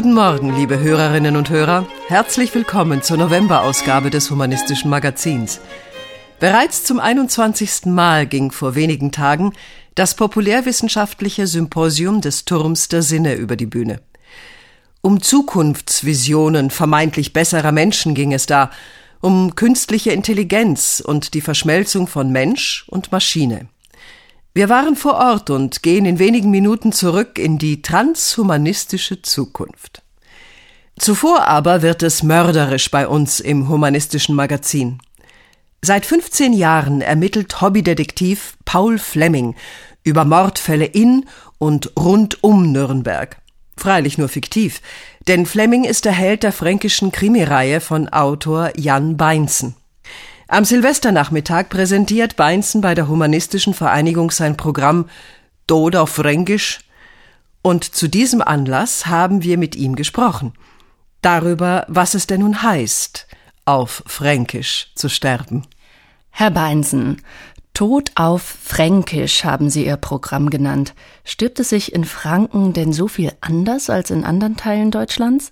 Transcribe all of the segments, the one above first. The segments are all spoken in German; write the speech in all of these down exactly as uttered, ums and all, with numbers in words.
Guten Morgen, liebe Hörerinnen und Hörer. Herzlich willkommen zur Novemberausgabe des Humanistischen Magazins. Bereits zum einundzwanzigsten Mal ging vor wenigen Tagen das populärwissenschaftliche Symposium des Turms der Sinne über die Bühne. Um Zukunftsvisionen vermeintlich besserer Menschen ging es da, um künstliche Intelligenz und die Verschmelzung von Mensch und Maschine. Wir waren vor Ort und gehen in wenigen Minuten zurück in die transhumanistische Zukunft. Zuvor aber wird es mörderisch bei uns im Humanistischen Magazin. Seit fünfzehn Jahren ermittelt Hobbydetektiv Paul Flemming über Mordfälle in und rund um Nürnberg. Freilich nur fiktiv, denn Flemming ist der Held der fränkischen Krimireihe von Autor Jan Beinzen. Am Silvesternachmittag präsentiert Beinzen bei der Humanistischen Vereinigung sein Programm Tod auf Fränkisch, und zu diesem Anlass haben wir mit ihm gesprochen. Darüber, was es denn nun heißt, auf Fränkisch zu sterben. Herr Beinzen, Tod auf Fränkisch haben Sie Ihr Programm genannt. Stirbt es sich in Franken denn so viel anders als in anderen Teilen Deutschlands?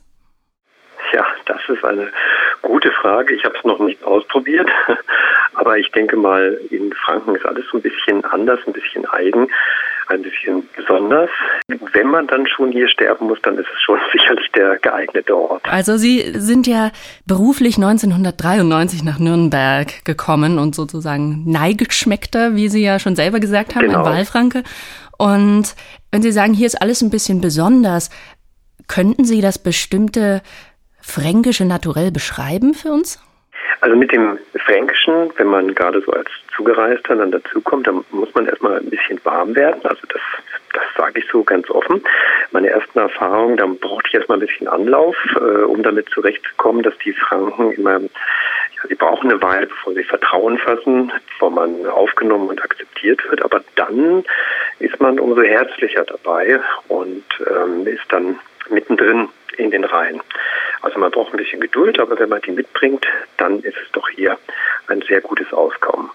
Ja, das ist eine gute Frage. Ich habe es noch nicht ausprobiert, aber ich denke mal, in Franken ist alles so ein bisschen anders, ein bisschen eigen, ein bisschen besonders. Wenn man dann schon hier sterben muss, dann ist es schon sicherlich der geeignete Ort. Also Sie sind ja beruflich neunzehnhundertdreiundneunzig nach Nürnberg gekommen und sozusagen Neigeschmeckter, wie Sie ja schon selber gesagt haben, Genau. ein Wahlfranke. Und wenn Sie sagen, hier ist alles ein bisschen besonders, könnten Sie das bestimmte fränkische Naturell beschreiben für uns? Also mit dem Fränkischen, wenn man gerade so als Zugereister dann dazukommt, dann muss man erstmal ein bisschen warm werden. Also das, das sage ich so ganz offen. Meine ersten Erfahrungen, da brauchte ich erstmal ein bisschen Anlauf, äh, um damit zurechtzukommen, dass die Franken immer, ja, sie brauchen eine Weile, bevor sie Vertrauen fassen, bevor man aufgenommen und akzeptiert wird. Aber dann ist man umso herzlicher dabei und ähm, ist dann mittendrin in den Reihen. Also man braucht ein bisschen Geduld, aber wenn man die mitbringt, dann ist es doch hier ein sehr gutes Auskommen.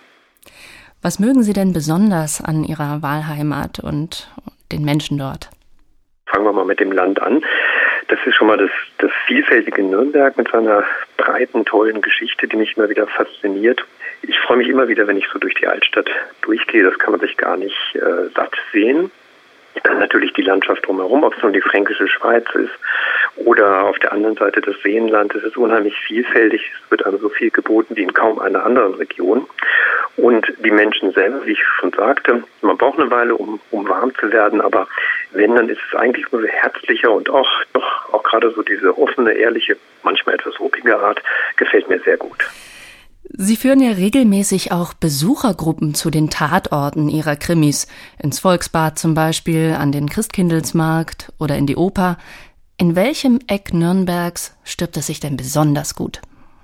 Was mögen Sie denn besonders an Ihrer Wahlheimat und den Menschen dort? Fangen wir mal mit dem Land an. Das ist schon mal das, das vielfältige Nürnberg mit seiner breiten, tollen Geschichte, die mich immer wieder fasziniert. Ich freue mich immer wieder, wenn ich so durch die Altstadt durchgehe. Das kann man sich gar nicht äh, satt sehen. Dann natürlich die Landschaft drumherum, ob es nun die Fränkische Schweiz ist oder auf der anderen Seite das Seenland. Es ist unheimlich vielfältig. Es wird einem so viel geboten wie in kaum einer anderen Region. Und die Menschen selber, wie ich schon sagte, man braucht eine Weile, um, um warm zu werden. Aber wenn, dann ist es eigentlich nur herzlicher und auch, doch auch gerade so diese offene, ehrliche, manchmal etwas ruppige Art gefällt mir sehr gut. Sie führen ja regelmäßig auch Besuchergruppen zu den Tatorten Ihrer Krimis. Ins Volksbad zum Beispiel, an den Christkindlesmarkt oder in die Oper. In welchem Eck Nürnbergs stirbt es sich denn besonders gut?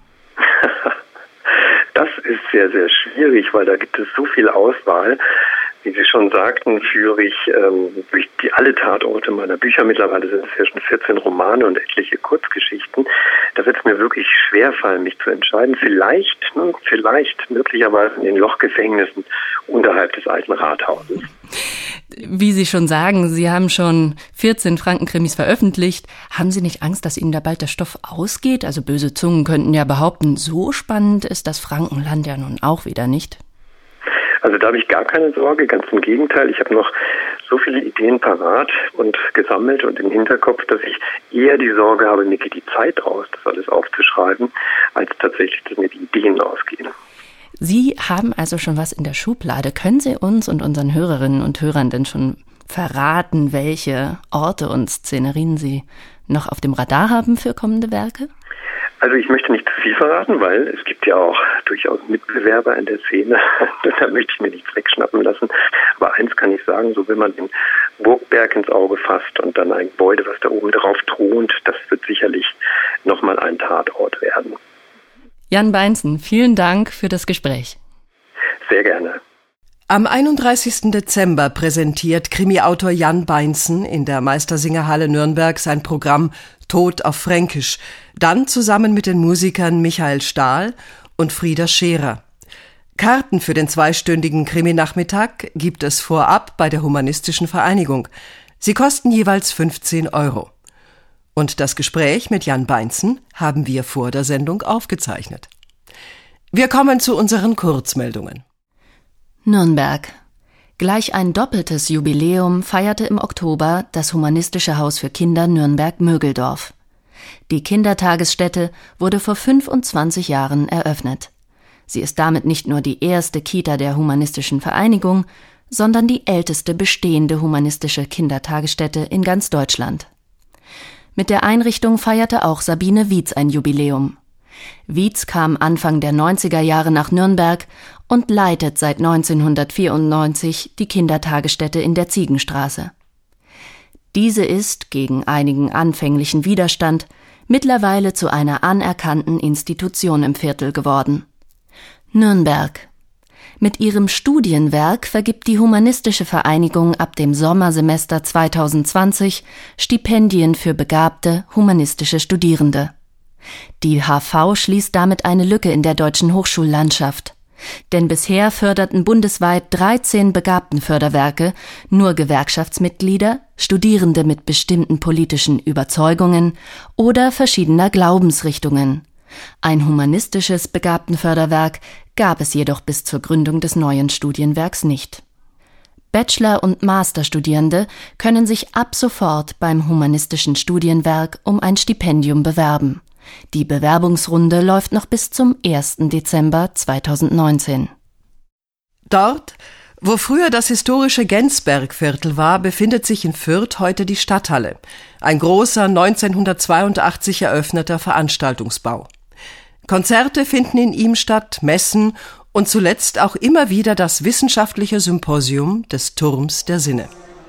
Das ist sehr, sehr schwierig, weil da gibt es so viel Auswahl. Wie Sie schon sagten, führe ich ähm, durch die alle Tatorte meiner Bücher, mittlerweile sind es ja schon vierzehn Romane und etliche Kurzgeschichten. Da wird es mir wirklich schwerfallen, mich zu entscheiden. Vielleicht, ne, vielleicht möglicherweise in den Lochgefängnissen unterhalb des alten Rathauses. Wie Sie schon sagen, Sie haben schon vierzehn Frankenkrimis veröffentlicht. Haben Sie nicht Angst, dass Ihnen da bald der Stoff ausgeht? Also böse Zungen könnten ja behaupten, so spannend ist das Frankenland ja nun auch wieder nicht. Also da habe ich gar keine Sorge, ganz im Gegenteil. Ich habe noch so viele Ideen parat und gesammelt und im Hinterkopf, dass ich eher die Sorge habe, mir geht die Zeit aus, das alles aufzuschreiben, als tatsächlich, dass mir die Ideen ausgehen. Sie haben also schon was in der Schublade. Können Sie uns und unseren Hörerinnen und Hörern denn schon verraten, welche Orte und Szenerien Sie noch auf dem Radar haben für kommende Werke? Also ich möchte nicht zu viel verraten, weil es gibt ja auch durchaus Mitbewerber in der Szene. Da möchte ich mir nichts wegschnappen lassen. Aber eins kann ich sagen, so wenn man den Burgberg ins Auge fasst und dann ein Gebäude, was da oben drauf thront, das wird sicherlich nochmal ein Tatort werden. Jan Beinzen, vielen Dank für das Gespräch. Sehr gerne. Am einunddreißigsten Dezember präsentiert Krimi-Autor Jan Beinzen in der Meistersingerhalle Nürnberg sein Programm Tod auf Fränkisch, dann zusammen mit den Musikern Michael Stahl und Frieda Scherer. Karten für den zweistündigen Kriminachmittag gibt es vorab bei der Humanistischen Vereinigung. Sie kosten jeweils fünfzehn Euro. Und das Gespräch mit Jan Beinzen haben wir vor der Sendung aufgezeichnet. Wir kommen zu unseren Kurzmeldungen. Nürnberg. Gleich ein doppeltes Jubiläum feierte im Oktober das Humanistische Haus für Kinder Nürnberg-Mögeldorf. Die Kindertagesstätte wurde vor fünfundzwanzig Jahren eröffnet. Sie ist damit nicht nur die erste Kita der Humanistischen Vereinigung, sondern die älteste bestehende humanistische Kindertagesstätte in ganz Deutschland. Mit der Einrichtung feierte auch Sabine Wietz ein Jubiläum. Wietz kam Anfang der neunziger Jahre nach Nürnberg und leitet seit neunzehnhundertvierundneunzig die Kindertagesstätte in der Ziegenstraße. Diese ist, gegen einigen anfänglichen Widerstand, mittlerweile zu einer anerkannten Institution im Viertel geworden. Nürnberg. Mit ihrem Studienwerk vergibt die Humanistische Vereinigung ab dem Sommersemester zweitausendzwanzig Stipendien für begabte humanistische Studierende. Die H V schließt damit eine Lücke in der deutschen Hochschullandschaft. Denn bisher förderten bundesweit dreizehn Begabtenförderwerke nur Gewerkschaftsmitglieder, Studierende mit bestimmten politischen Überzeugungen oder verschiedener Glaubensrichtungen. Ein humanistisches Begabtenförderwerk gab es jedoch bis zur Gründung des neuen Studienwerks nicht. Bachelor- und Masterstudierende können sich ab sofort beim humanistischen Studienwerk um ein Stipendium bewerben. Die Bewerbungsrunde läuft noch bis zum ersten Dezember zweitausendneunzehn. Dort, wo früher das historische Gensbergviertel war, befindet sich in Fürth heute die Stadthalle, ein großer neunzehnhundertzweiundachtzig eröffneter Veranstaltungsbau. Konzerte finden in ihm statt, Messen und zuletzt auch immer wieder das wissenschaftliche Symposium des Turms der Sinne.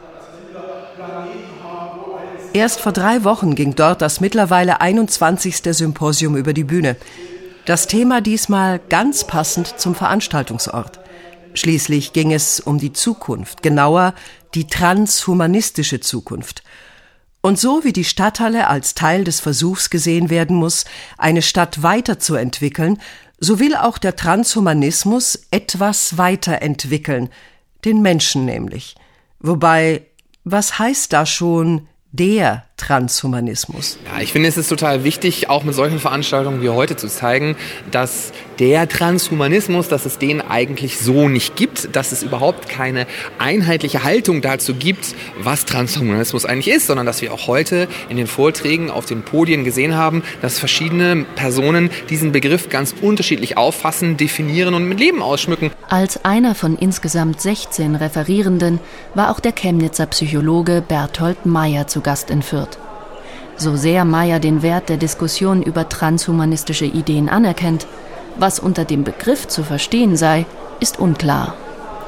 Erst vor drei Wochen ging dort das mittlerweile einundzwanzigste Symposium über die Bühne. Das Thema diesmal ganz passend zum Veranstaltungsort. Schließlich ging es um die Zukunft, genauer die transhumanistische Zukunft. Und so wie die Stadthalle als Teil des Versuchs gesehen werden muss, eine Stadt weiterzuentwickeln, so will auch der Transhumanismus etwas weiterentwickeln, den Menschen nämlich. Wobei, was heißt da schon der Transhumanismus? Ja, ich finde, es ist total wichtig, auch mit solchen Veranstaltungen wie heute zu zeigen, dass der Transhumanismus, dass es den eigentlich so nicht gibt, dass es überhaupt keine einheitliche Haltung dazu gibt, was Transhumanismus eigentlich ist, sondern dass wir auch heute in den Vorträgen auf den Podien gesehen haben, dass verschiedene Personen diesen Begriff ganz unterschiedlich auffassen, definieren und mit Leben ausschmücken. Als einer von insgesamt sechzehn Referierenden war auch der Chemnitzer Psychologe Berthold Meyer zu Gast in Fürth. So sehr Meyer den Wert der Diskussion über transhumanistische Ideen anerkennt, was unter dem Begriff zu verstehen sei, ist unklar.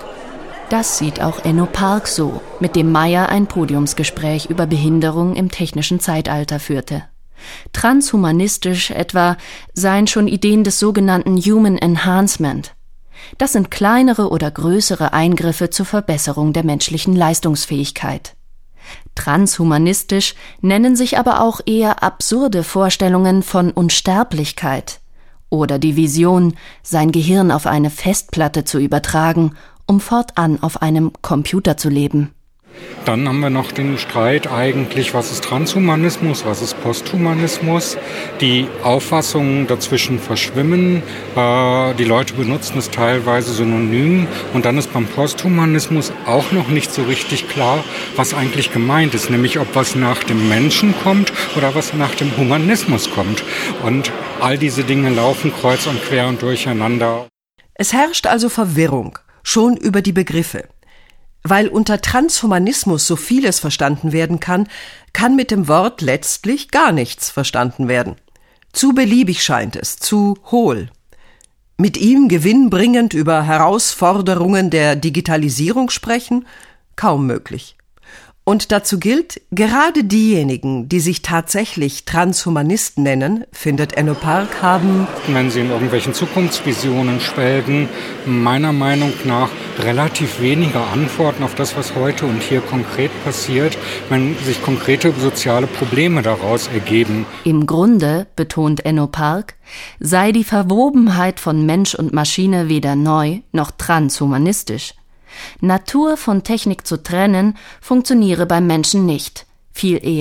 Das sieht auch Enno Park so, mit dem Meyer ein Podiumsgespräch über Behinderung im technischen Zeitalter führte. Transhumanistisch etwa seien schon Ideen des sogenannten Human Enhancement. Das sind kleinere oder größere Eingriffe zur Verbesserung der menschlichen Leistungsfähigkeit. Transhumanistisch nennen sich aber auch eher absurde Vorstellungen von Unsterblichkeit oder die Vision, sein Gehirn auf eine Festplatte zu übertragen, um fortan auf einem Computer zu leben. Dann haben wir noch den Streit eigentlich, was ist Transhumanismus, was ist Posthumanismus. Die Auffassungen dazwischen verschwimmen. Äh, die Leute benutzen es teilweise synonym. Und dann ist beim Posthumanismus auch noch nicht so richtig klar, was eigentlich gemeint ist. Nämlich, ob was nach dem Menschen kommt oder was nach dem Humanismus kommt. Und all diese Dinge laufen kreuz und quer und durcheinander. Es herrscht also Verwirrung, schon über die Begriffe. Weil unter Transhumanismus so vieles verstanden werden kann, kann mit dem Wort letztlich gar nichts verstanden werden. Zu beliebig scheint es, zu hohl. Mit ihm gewinnbringend über Herausforderungen der Digitalisierung sprechen? Kaum möglich. Und dazu gilt, gerade diejenigen, die sich tatsächlich Transhumanisten nennen, findet Enno Park, haben, wenn sie in irgendwelchen Zukunftsvisionen schwelgen, meiner Meinung nach relativ wenige Antworten auf das, was heute und hier konkret passiert, wenn sich konkrete soziale Probleme daraus ergeben. Im Grunde, betont Enno Park, sei die Verwobenheit von Mensch und Maschine weder neu noch transhumanistisch. Natur von Technik zu trennen, funktioniere beim Menschen nicht. Viel eher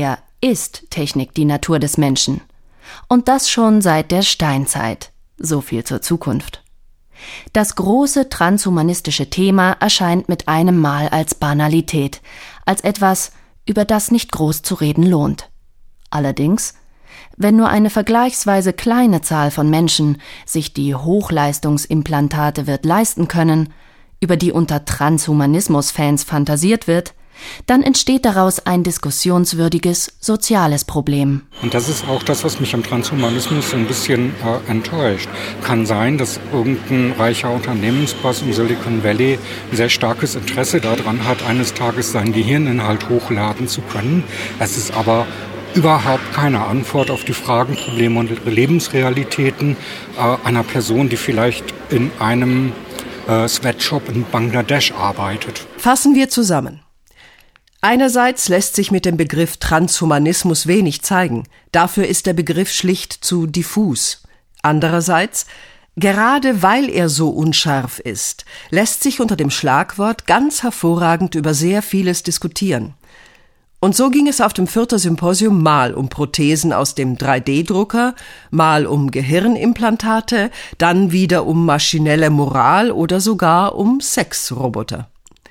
ist Technik die Natur des Menschen. Und das schon seit der Steinzeit. So viel zur Zukunft. Das große transhumanistische Thema erscheint mit einem Mal als Banalität, als etwas, über das nicht groß zu reden lohnt. Allerdings, wenn nur eine vergleichsweise kleine Zahl von Menschen sich die Hochleistungsimplantate wird leisten können, über die unter Transhumanismus-Fans fantasiert wird, dann entsteht daraus ein diskussionswürdiges soziales Problem. Und das ist auch das, was mich am Transhumanismus ein bisschen äh, enttäuscht. Kann sein, dass irgendein reicher Unternehmensboss im Silicon Valley ein sehr starkes Interesse daran hat, eines Tages seinen Gehirninhalt hochladen zu können. Es ist aber überhaupt keine Antwort auf die Fragen, Probleme und Lebensrealitäten äh, einer Person, die vielleicht in einem äh, Sweatshop in Bangladesch arbeitet. Fassen wir zusammen. Einerseits lässt sich mit dem Begriff Transhumanismus wenig zeigen. Dafür ist der Begriff schlicht zu diffus. Andererseits, gerade weil er so unscharf ist, lässt sich unter dem Schlagwort ganz hervorragend über sehr vieles diskutieren. Und so ging es auf dem Fürther Symposium mal um Prothesen aus dem drei D Drucker, mal um Gehirnimplantate, dann wieder um maschinelle Moral oder sogar um Sexroboter.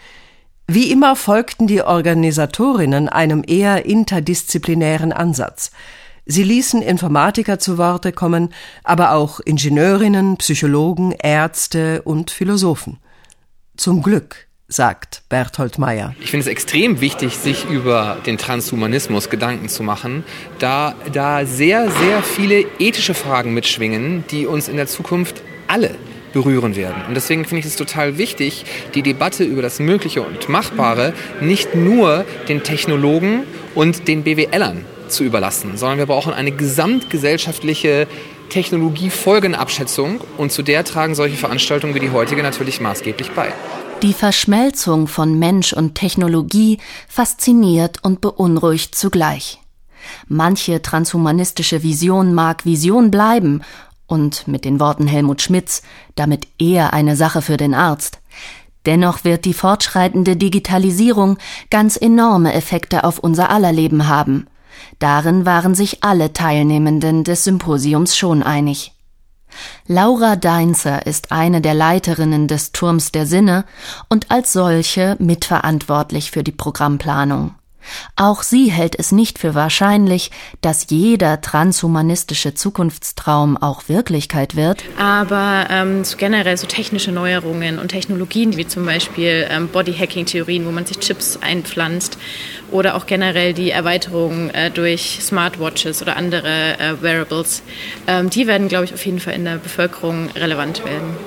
Wie immer folgten die Organisatorinnen einem eher interdisziplinären Ansatz. Sie ließen Informatiker zu Worte kommen, aber auch Ingenieurinnen, Psychologen, Ärzte und Philosophen. Zum Glück, sagt Berthold Meyer. Ich finde es extrem wichtig, sich über den Transhumanismus Gedanken zu machen, da da sehr, sehr viele ethische Fragen mitschwingen, die uns in der Zukunft alle berühren werden. Und deswegen finde ich es total wichtig, die Debatte über das Mögliche und Machbare nicht nur den Technologen und den B W Lern zu überlassen, sondern wir brauchen eine gesamtgesellschaftliche Technologiefolgenabschätzung und zu der tragen solche Veranstaltungen wie die heutige natürlich maßgeblich bei. Die Verschmelzung von Mensch und Technologie fasziniert und beunruhigt zugleich. Manche transhumanistische Vision mag Vision bleiben und mit den Worten Helmut Schmidts damit eher eine Sache für den Arzt. Dennoch wird die fortschreitende Digitalisierung ganz enorme Effekte auf unser aller Leben haben. Darin waren sich alle Teilnehmenden des Symposiums schon einig. Laura Deinzer ist eine der Leiterinnen des Turms der Sinne und als solche mitverantwortlich für die Programmplanung. Auch sie hält es nicht für wahrscheinlich, dass jeder transhumanistische Zukunftstraum auch Wirklichkeit wird. Aber ähm, so generell so technische Neuerungen und Technologien wie zum Beispiel ähm, Body-Hacking-Theorien, wo man sich Chips einpflanzt oder auch generell die Erweiterung äh, durch Smartwatches oder andere äh, Wearables, ähm, die werden, glaube ich, auf jeden Fall in der Bevölkerung relevant werden.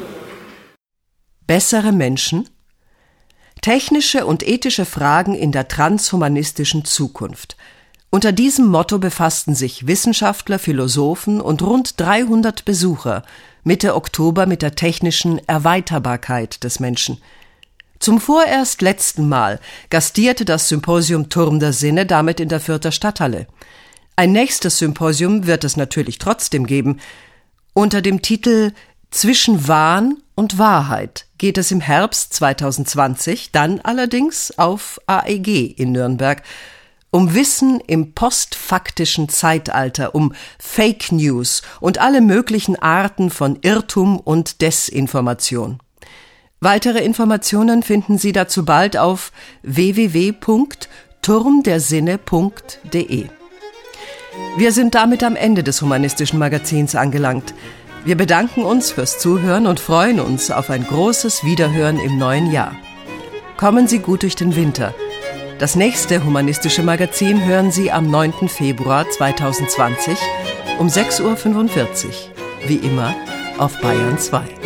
Bessere Menschen? Technische und ethische Fragen in der transhumanistischen Zukunft. Unter diesem Motto befassten sich Wissenschaftler, Philosophen und rund dreihundert Besucher Mitte Oktober mit der technischen Erweiterbarkeit des Menschen. Zum vorerst letzten Mal gastierte das Symposium Turm der Sinne damit in der Fürther Stadthalle. Ein nächstes Symposium wird es natürlich trotzdem geben. Unter dem Titel Zwischen Wahn und Wahrheit geht es im Herbst zweitausendzwanzig dann allerdings auf A E G in Nürnberg um Wissen im postfaktischen Zeitalter, um Fake News und alle möglichen Arten von Irrtum und Desinformation. Weitere Informationen finden Sie dazu bald auf w w w punkt turm der sinne punkt d e. Wir sind damit am Ende des Humanistischen Magazins angelangt. Wir bedanken uns fürs Zuhören und freuen uns auf ein großes Wiederhören im neuen Jahr. Kommen Sie gut durch den Winter. Das nächste Humanistische Magazin hören Sie am neunten Februar zweitausendzwanzig um sechs Uhr fünfundvierzig. Wie immer auf Bayern zwei.